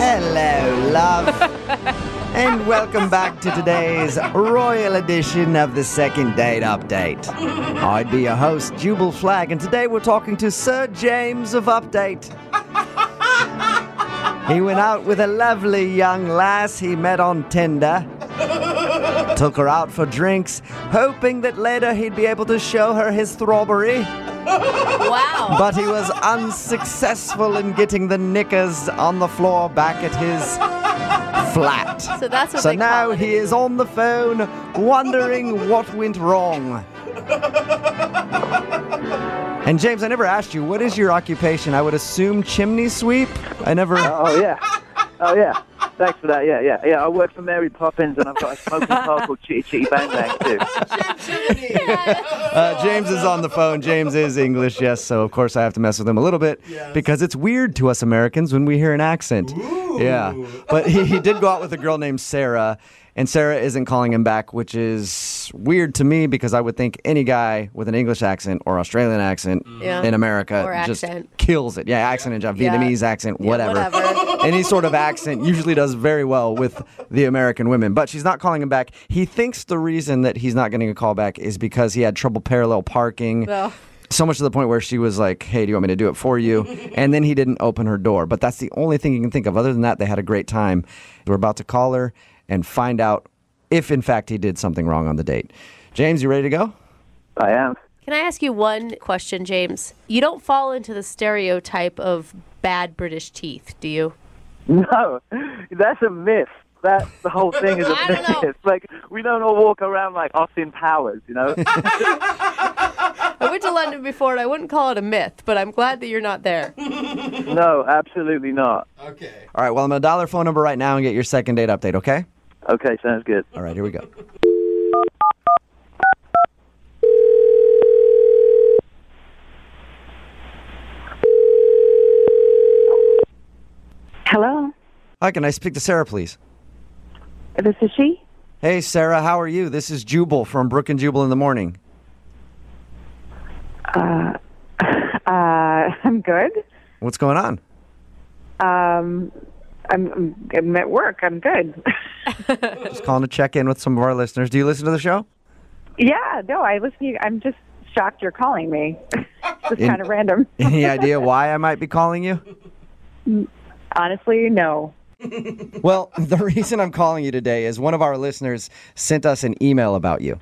Hello, love. And welcome back to today's royal edition of the Second Date Update. I'd be your host, Jubal Flagg, and today we're talking to Sir James of Update. He went out with a lovely young lass he met on Tinder. Took her out for drinks, hoping that later he'd be able to show her his throbbery. Wow. But he was unsuccessful in getting the knickers on the floor back at his flat. So that's what So they now call it. he is on the phone wondering what went wrong. And James, I never asked you, what is your occupation? I would assume chimney sweep? I never... Oh, yeah. Thanks for that. Yeah. I work for Mary Poppins, and I've got a smoking car called Chitty Chitty Bang Bang, too. James is on the phone. James is English, yes, so of course I have to mess with him a little bit because it's weird to us Americans when we hear an accent. Ooh. Yeah, but he did go out with a girl named Sarah, and Sarah isn't calling him back, which is weird to me because I would think any guy with an English accent or Australian accent in America or just accent. Kills it. Yeah, accent and Vietnamese accent, whatever. Any sort of accent usually does very well with the American women. But she's not calling him back. He thinks the reason that he's not getting a call back is because he had trouble parallel parking. Oh. So much to the point where she was like, hey, do you want me to do it for you? And then he didn't open her door. But that's the only thing you can think of. Other than that, they had a great time. We're about to call her and find out if, in fact, he did something wrong on the date. James, you ready to go? I am. Can I ask you one question, James? You don't fall into the stereotype of bad British teeth, do you? No, that's a myth. The whole thing is a I don't know. myth. Like, we don't all walk around like Austin Powers, you know? I went to London before, and I wouldn't call it a myth, but I'm glad that you're not there. No, absolutely not. Okay. All right, well, I'm going to dial her phone number right now and get your second date update, okay? Okay, sounds good. All right, here we go. Hello, Hi, can I speak to Sarah, please? this is she. Hey, Sarah, how are you? This is Jubal from Brook and Jubal in the Morning. I'm good. What's going on? I'm at work. I'm good. Just calling to check in with some of our listeners. Do you listen to the show? Yeah, no, I listen to you. I'm just shocked you're calling me. Just kind of random. Any idea why I might be calling you? Honestly, no. Well, the reason I'm calling you today is one of our listeners sent us an email about you.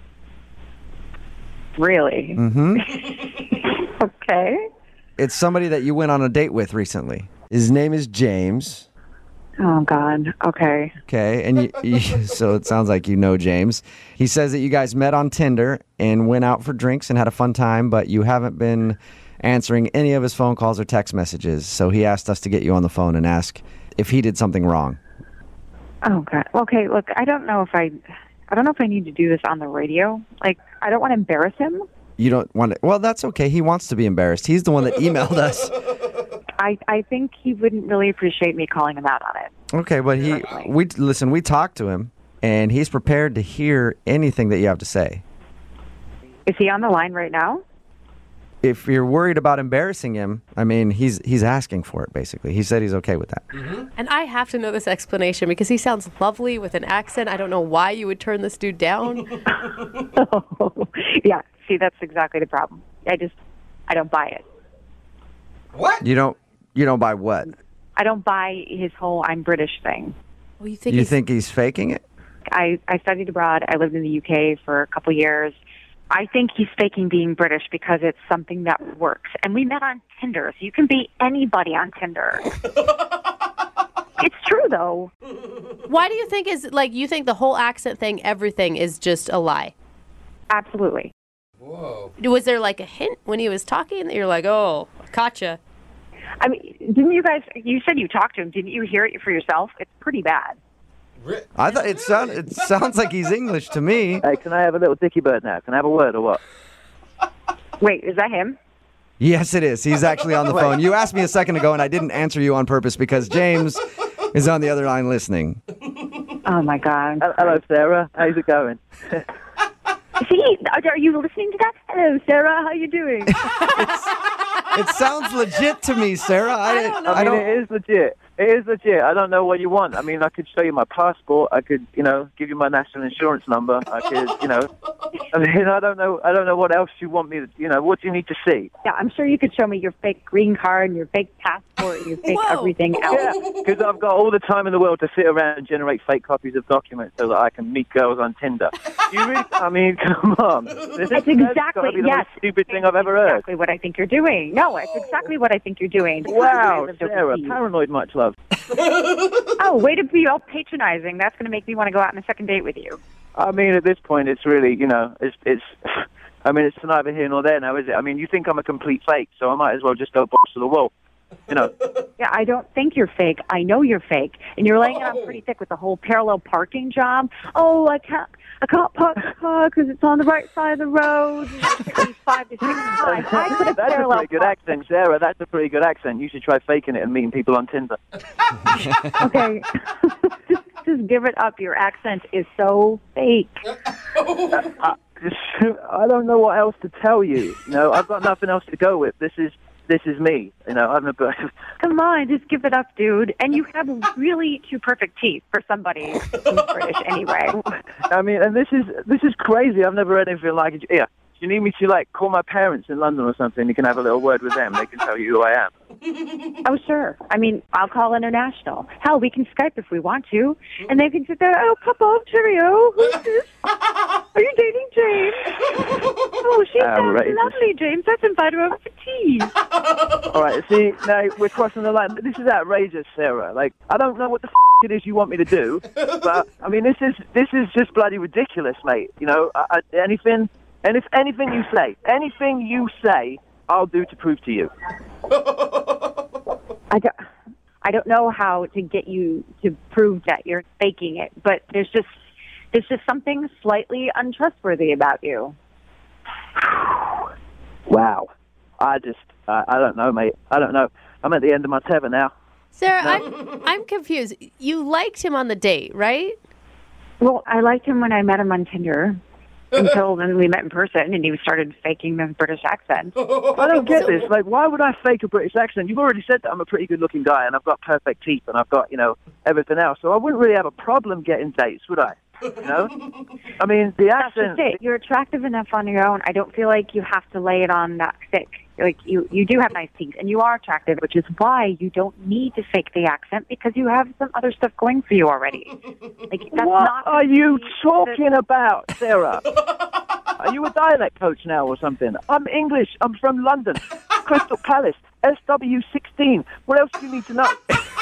Really? Mm-hmm. Okay. It's somebody that you went on a date with recently. His name is James. Oh, God. Okay. Okay, and so it sounds like you know James. He says that you guys met on Tinder and went out for drinks and had a fun time, but you haven't been answering any of his phone calls or text messages. So he asked us to get you on the phone and ask if he did something wrong. Oh, God. Okay, look, I don't know if I need to do this on the radio. Like, I don't want to embarrass him. You don't want to... Well, that's okay. He wants to be embarrassed. He's the one that emailed us. I think he wouldn't really appreciate me calling him out on it. Okay, but we talked to him, and he's prepared to hear anything that you have to say. Is he on the line right now? If you're worried about embarrassing him, I mean, he's asking for it, basically. He said he's okay with that. Mm-hmm. And I have to know this explanation because he sounds lovely with an accent. I don't know why you would turn this dude down. Yeah, see, that's exactly the problem. I don't buy it. What? You don't buy what? I don't buy his whole I'm British thing. Well, you think he's faking it? I studied abroad. I lived in the UK for a couple years. I think he's faking being British because it's something that works. And we met on Tinder, so you can be anybody on Tinder. It's true, though. Why do you think you think the whole accent thing, everything is just a lie? Absolutely. Whoa. Was there like a hint when he was talking that you're like, oh, gotcha? I mean, you said you talked to him. Didn't you hear it for yourself? It's pretty bad. I thought it sounds like he's English to me. Hey, can I have a little dicky bird now? Can I have a word or what? Wait, is that him? Yes, it is. He's actually on the phone. You asked me a second ago, and I didn't answer you on purpose because James is on the other line listening. Oh, my God. Hello, Sarah. How's it going? See, are you listening to that? Hello, Sarah. How you doing? It sounds legit to me, Sarah. I don't know. I mean, it is legit. It is legit. I don't know what you want. I mean, I could show you my passport. I could, give you my national insurance number. I could, I mean, I don't know what else you want me to, what do you need to see? Yeah, I'm sure you could show me your fake green card and your fake passport and your fake everything else. Yeah, because I've got all the time in the world to sit around and generate fake copies of documents so that I can meet girls on Tinder. You really, I mean, come on. That's exactly, the most stupid thing I've ever heard. Exactly what I think you're doing. No, it's exactly what I think you're doing. Wow, Sarah, paranoid much love. Oh, way to be all patronizing. That's going to make me want to go out on a second date with you. I mean, at this point, it's really, it's I mean, it's neither here nor there now, is it? I mean, you think I'm a complete fake, so I might as well just go balls to the wall, Yeah, I don't think you're fake. I know you're fake. And you're laying it on pretty thick with the whole parallel parking job. Oh, I can't park the car because it's on the right side of the road. It took me 5 to 6 times. I could have That's a parallel pretty good accent, Sarah. That's a pretty good accent. You should try faking it and meeting people on Tinder. Okay. Just give it up. Your accent is so fake. I don't know what else to tell you. I've got nothing else to go with. This is me. I'm a Come on, just give it up, dude. And you have really 2 perfect teeth for somebody who's British anyway. I mean, and this is crazy. I've never heard anything like it. Yeah. You need me to call my parents in London or something? You can have a little word with them. They can tell you who I am. Oh, sure. I mean, I'll call international. Hell, we can Skype if we want to. And they can sit there, oh, Papa, cheerio. Who's this? Are you dating James? Oh, she sounds lovely, James. Let's invite her over for tea. All right, see, now we're crossing the line. This is outrageous, Sarah. I don't know what the it is you want me to do, but, I mean, this is just bloody ridiculous, mate. Anything you say, I'll do to prove to you. I don't know how to get you to prove that you're faking it, but there's just something slightly untrustworthy about you. Wow. I don't know, mate. I don't know. I'm at the end of my tether now. Sarah, I'm confused. You liked him on the date, right? Well, I liked him when I met him on Tinder. Until then we met in person and he started faking the British accent. I don't get this. Why would I fake a British accent? You've already said that I'm a pretty good-looking guy and I've got perfect teeth and I've got, everything else. So I wouldn't really have a problem getting dates, would I? I mean, the accent... That's just it. You're attractive enough on your own. I don't feel like you have to lay it on that thick. You do have nice teeth and you are attractive, which is why you don't need to fake the accent because you have some other stuff going for you already. What are you talking about, Sarah? Are you a dialect coach now or something? I'm English. I'm from London. Crystal Palace. SW16. What else do you need to know?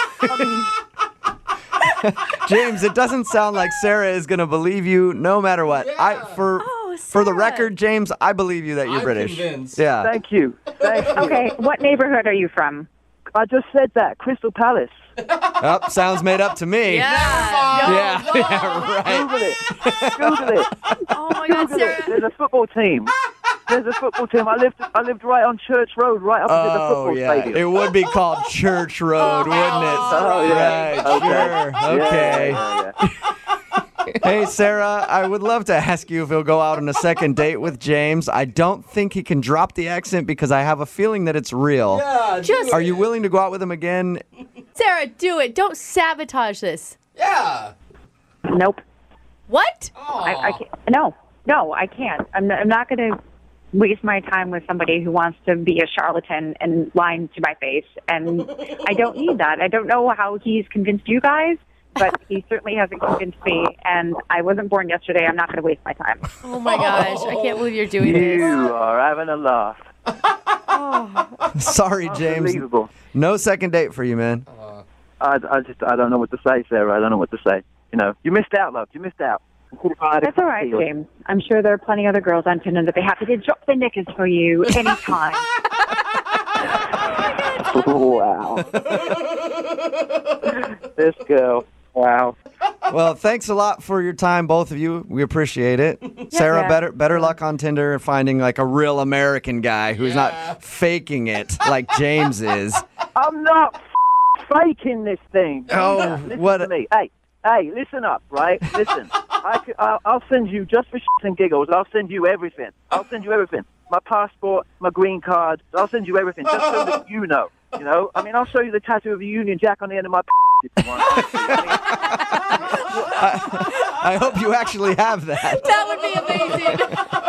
James, it doesn't sound like Sarah is going to believe you no matter what. Yeah. For the record, James, I believe you that you're British. Convinced. Yeah. Thank you. Okay, what neighborhood are you from? I just said that. Crystal Palace. Oh, sounds made up to me. Yeah. Right. Google it. Oh my God, Sarah. There's a football team. I lived right on Church Road, right opposite the football stadium. It would be called Church Road, wouldn't it? Oh, yeah. Right, sure. Okay. Yeah. Hey, Sarah, I would love to ask you if he'll go out on a second date with James. I don't think he can drop the accent because I have a feeling that it's real. Yeah, Are you willing to go out with him again? Sarah, do it. Don't sabotage this. Yeah. Nope. What? I can't. No, I can't. I'm not going to waste my time with somebody who wants to be a charlatan and lying to my face. And I don't need that. I don't know how he's convinced you guys, but he certainly hasn't convinced me. And I wasn't born yesterday. I'm not going to waste my time. Oh my gosh, I can't believe you're doing this. You are having a laugh. Sorry, James. Unbelievable. No second date for you, man. I don't know what to say, Sarah. I don't know what to say. You missed out, love. You missed out. That's all right, James. I'm sure there are plenty of other girls on Tinder that be happy to drop their knickers for you anytime. Wow. This girl. Wow. Well, thanks a lot for your time, both of you. We appreciate it. Sarah, better luck on Tinder finding like a real American guy who's not faking it like James is. I'm not faking this thing. Oh, listen what? to me. Hey, listen up, right? Listen. I'll send you, just for shits and giggles, I'll send you everything. My passport, my green card. I'll send you everything just so that you know. You know, I mean, I'll show you the tattoo of a Union Jack on the end of my if you want. I hope you actually have that. That would be amazing.